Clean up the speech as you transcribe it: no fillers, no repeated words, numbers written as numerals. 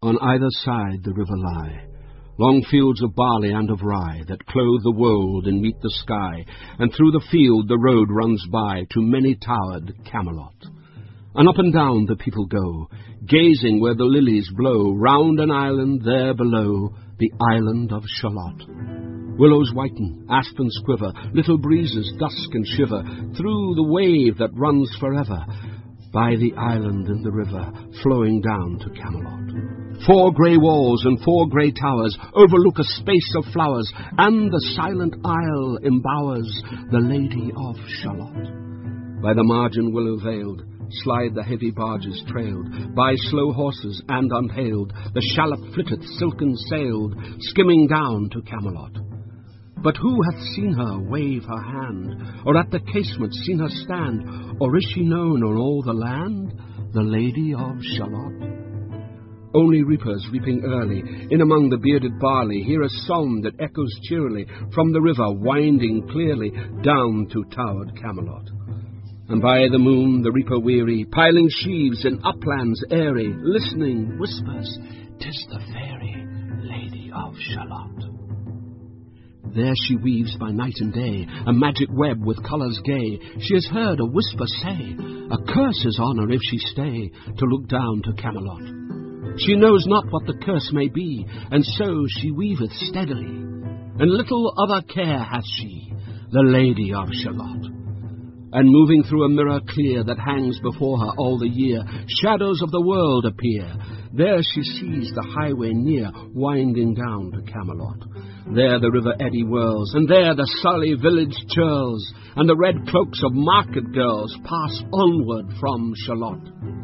On either side the river lie long fields of barley and of rye, that clothe the wold and meet the sky, and through the field the road runs by to many-towered Camelot. And up and down the people go, gazing where the lilies blow, round an island there below, the island of Shalott. Willows whiten, aspens quiver, little breezes dusk and shiver, through the wave that runs forever, by the island in the river, flowing down to Camelot. 4 grey walls and 4 grey towers overlook a space of flowers, and the silent isle embowers the Lady of Shalott. By the margin willow-veiled slide the heavy barges trailed, by slow horses and unhailed, the shallop flitteth silken-sailed, skimming down to Camelot. But who hath seen her wave her hand, or at the casement seen her stand, or is she known on all the land, the Lady of Shalott? Only reapers reaping early, in among the bearded barley, hear a song that echoes cheerily from the river winding clearly down to towered Camelot. And by the moon the reaper weary, piling sheaves in uplands airy, listening whispers, "'Tis the fairy Lady of Shalott." There she weaves by night and day a magic web with colours gay. She has heard a whisper say, "A curse is on her if she stay to look down to Camelot." She knows not what the curse may be, and so she weaveth steadily, and little other care hath she, the Lady of Shalott. And moving through a mirror clear that hangs before her all the year, shadows of the world appear. There she sees the highway near, winding down to Camelot. There the river eddy whirls, and there the Sully village churls, and the red cloaks of market girls pass onward from Shalott.